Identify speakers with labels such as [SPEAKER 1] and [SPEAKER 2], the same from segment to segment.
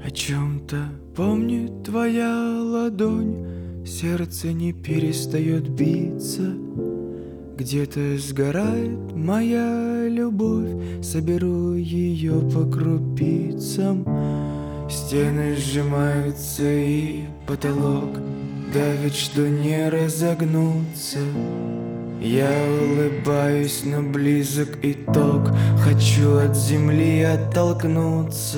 [SPEAKER 1] О чем-то помнит твоя ладонь, сердце не перестает биться. Где-то сгорает моя любовь, соберу ее по крупицам. Стены сжимаются и потолок давит, что не разогнуться. Я улыбаюсь, но близок итог, хочу от земли оттолкнуться.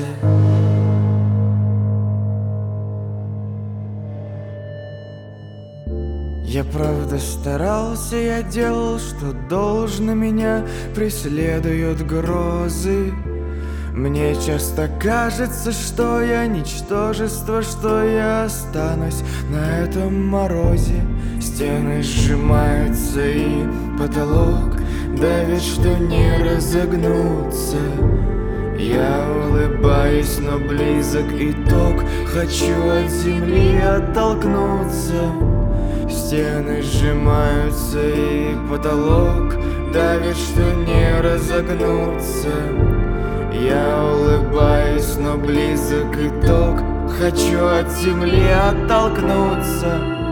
[SPEAKER 1] Я правда старался, я делал, что должно, меня преследуют грозы. Мне часто кажется, что я ничтожество, что я останусь на этом морозе. Стены сжимаются и потолок давит, что не разогнуться. Я улыбаюсь, но близок итог, хочу от земли оттолкнуться. Стены сжимаются и потолок давит, что не разогнуться. Я улыбаюсь, но близок итог, хочу от земли оттолкнуться.